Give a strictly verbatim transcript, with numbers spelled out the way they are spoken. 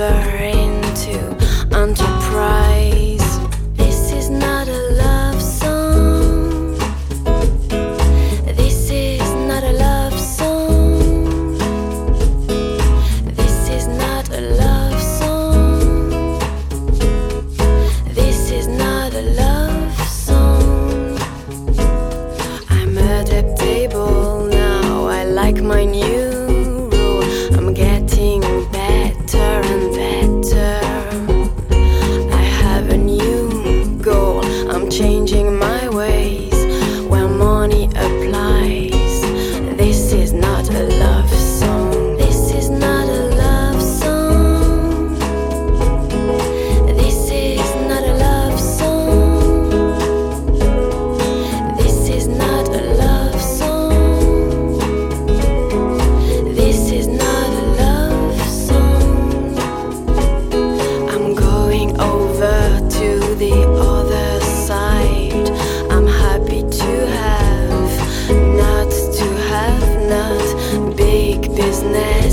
over into enterprise. This is not a love song. This is not a love song. This is not a love song. This is not a love song. I'm adaptable now. I like my new rule. I'm getting better and better. I have a new goal. I'm changing my ways where money applies. This is not a love song. This is not a love song. This is not a love song. This is not a love song. This is not a love song. I'm going over to the other side. I'm happy to have, not to have, not big business.